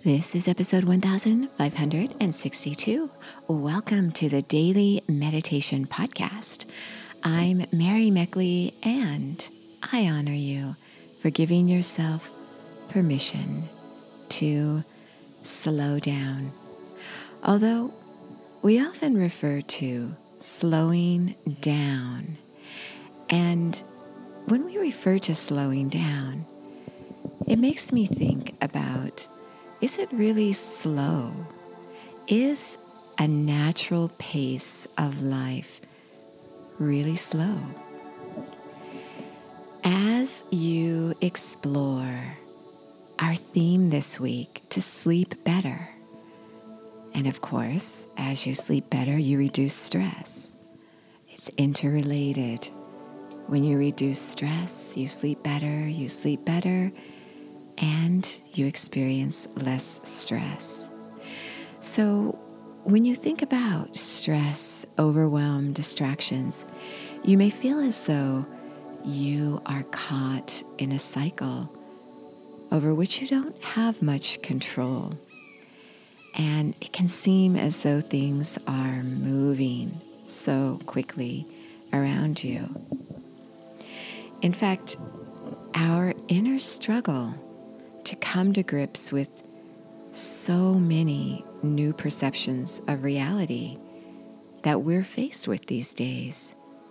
This is episode 1562. Welcome to the Daily Meditation Podcast. I'm Mary Meckley, and I honor you for giving yourself permission to slow down. Although we often refer to slowing down, and when we refer to slowing down, it makes me think about, is it really slow? Is a natural pace of life really slow? As you explore our theme this week, to sleep better, and of course, as you sleep better, you reduce stress. It's interrelated. When you reduce stress, you sleep better, and you experience less stress. So when you think about stress, overwhelm, distractions, you may feel as though you are caught in a cycle over which you don't have much control. And it can seem as though things are moving so quickly around you. In fact, our inner struggle to come to grips with so many new perceptions of reality that we're faced with these days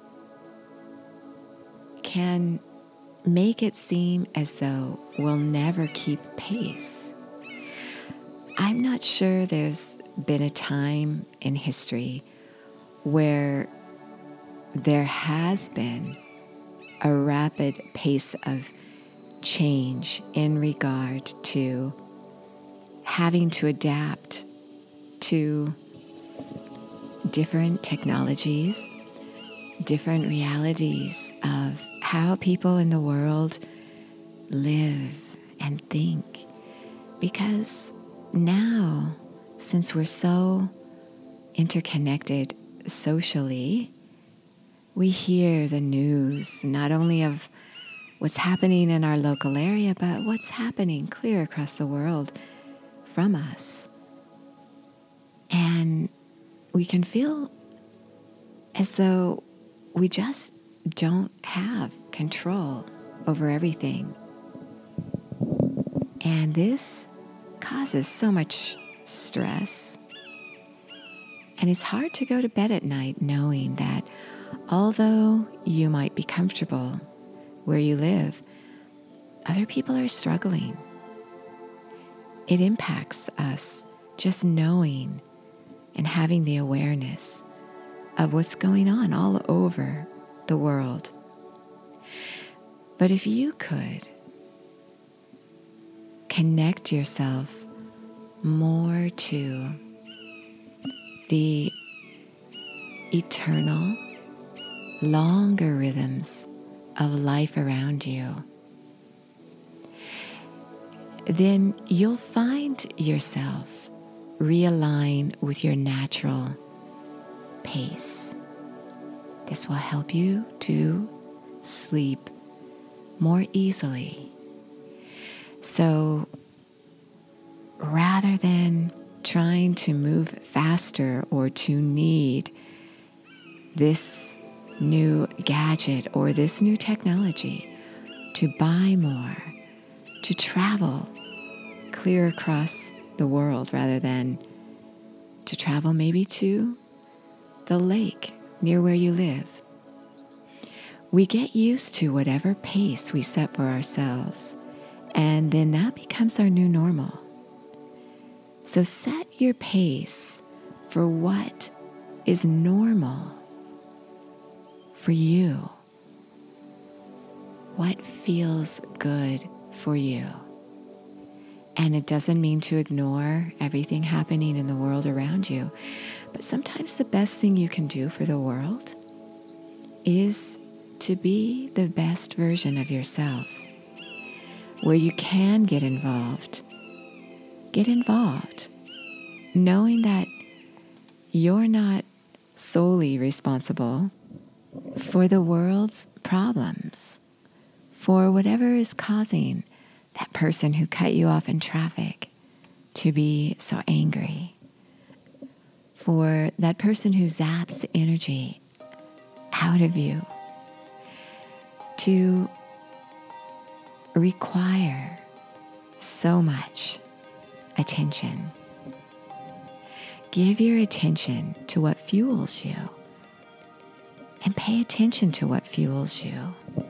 can make it seem as though we'll never keep pace. I'm not sure there's been a time in history where there has been a rapid pace of change in regard to having to adapt to different technologies, different realities of how people in the world live and think. Because now, since we're so interconnected socially, we hear the news not only of what's happening in our local area, but what's happening clear across the world from us. And we can feel as though we just don't have control over everything. And this causes so much stress. And it's hard to go to bed at night knowing that although you might be comfortable where you live, other people are struggling. It impacts us just knowing and having the awareness of what's going on all over the world. But if you could connect yourself more to the eternal, longer rhythms of life around you, then you'll find yourself realign with your natural pace. This will help you to sleep more easily. So rather than trying to move faster or to need this new gadget or this new technology, to buy more, to travel clear across the world rather than to travel maybe to the lake near where you live. We get used to whatever pace we set for ourselves, and then that becomes our new normal. So set your pace for what is normal for you. What feels good for you? And it doesn't mean to ignore everything happening in the world around you, but sometimes the best thing you can do for the world is to be the best version of yourself. Where you can get involved, knowing that you're not solely responsible for the world's problems, for whatever is causing that person who cut you off in traffic to be so angry, for that person who zaps the energy out of you to require so much attention. Give your attention to what fuels you and pay attention to what fuels you.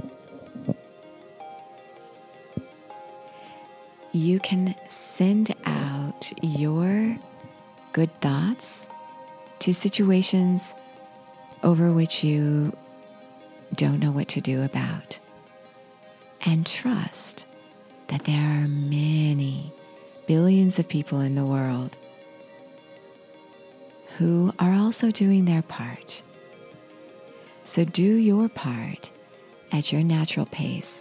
You can send out your good thoughts to situations over which you don't know what to do about. And trust that there are many billions of people in the world who are also doing their part. So do your part at your natural pace.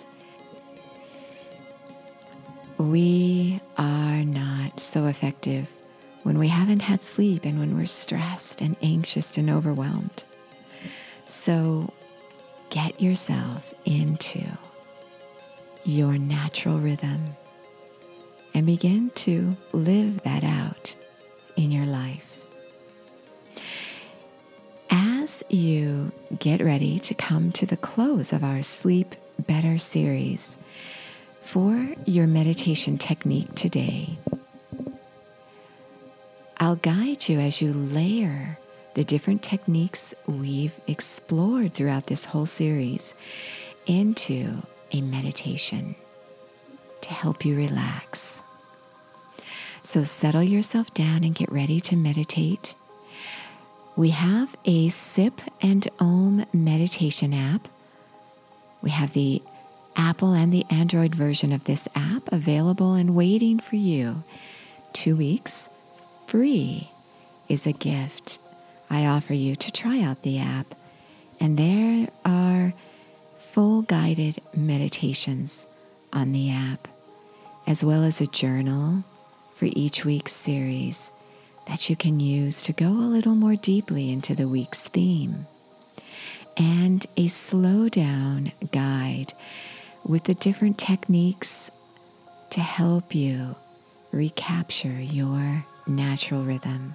We are not so effective when we haven't had sleep and when we're stressed and anxious and overwhelmed. So get yourself into your natural rhythm and begin to live that out in your life. As you get ready to come to the close of our Sleep Better series, for your meditation technique today, I'll guide you as you layer the different techniques we've explored throughout this whole series into a meditation to help you relax. So settle yourself down and get ready to meditate. We have a Sip and Om meditation app. We have the Apple and the Android version of this app available and waiting for you. 2 weeks free is a gift I offer you to try out the app. And there are full guided meditations on the app, as well as a journal for each week's series that you can use to go a little more deeply into the week's theme, and a slow down guide with the different techniques to help you recapture your natural rhythm.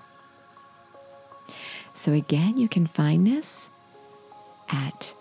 So again, you can find this at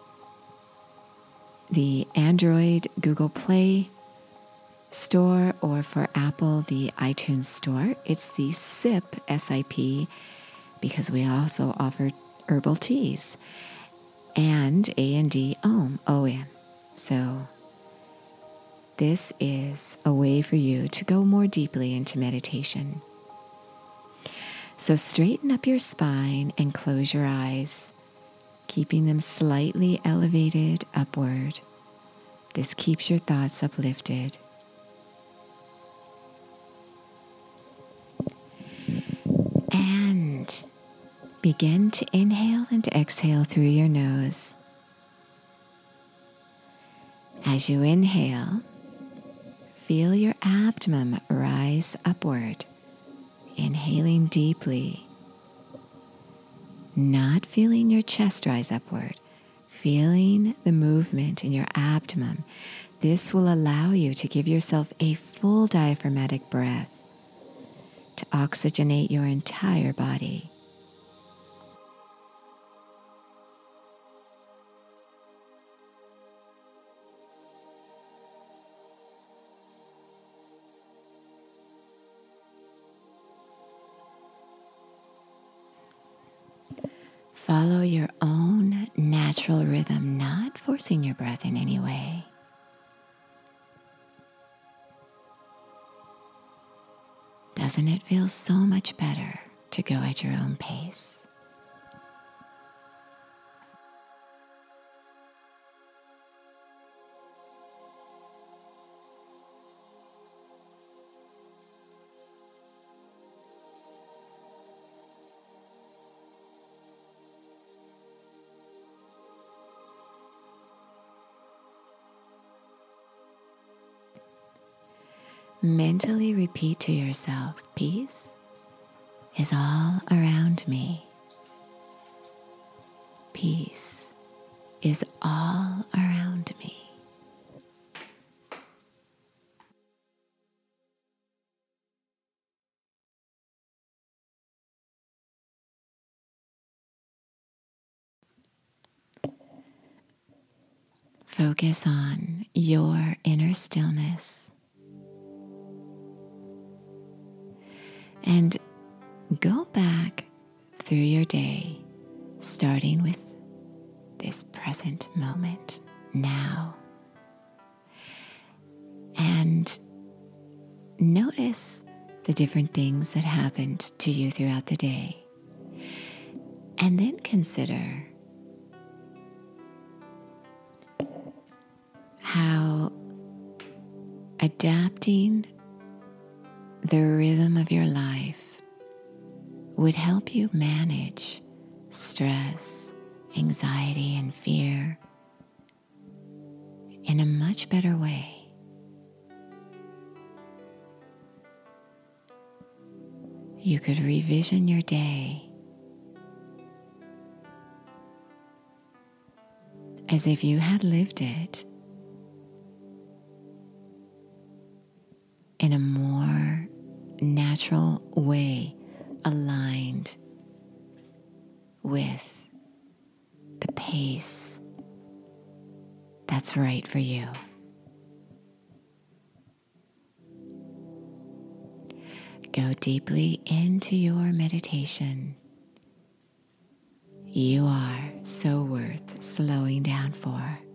the Android Google Play Store, or for Apple, the iTunes Store. It's the SIP, S-I-P, because we also offer herbal teas, and A&D Om, O-M. So this is a way for you to go more deeply into meditation. So straighten up your spine and close your eyes, keeping them slightly elevated upward. This keeps your thoughts uplifted. And begin to inhale and to exhale through your nose. As you inhale, feel your abdomen rise upward, inhaling deeply, not feeling your chest rise upward, feeling the movement in your abdomen. This will allow you to give yourself a full diaphragmatic breath to oxygenate your entire body. Follow your own natural rhythm, not forcing your breath in any way. Doesn't it feel so much better to go at your own pace? Mentally repeat to yourself, peace is all around me. Peace is all around me. focus on your inner stillness and go back through your day, starting with this present moment now. And notice the different things that happened to you throughout the day. And then consider how adapting the rhythm of your life would help you manage stress, anxiety, and fear in a much better way. You could revision your day as if you had lived it in a more natural way, aligned with the pace that's right for you. Go deeply into your meditation. You are so worth slowing down for.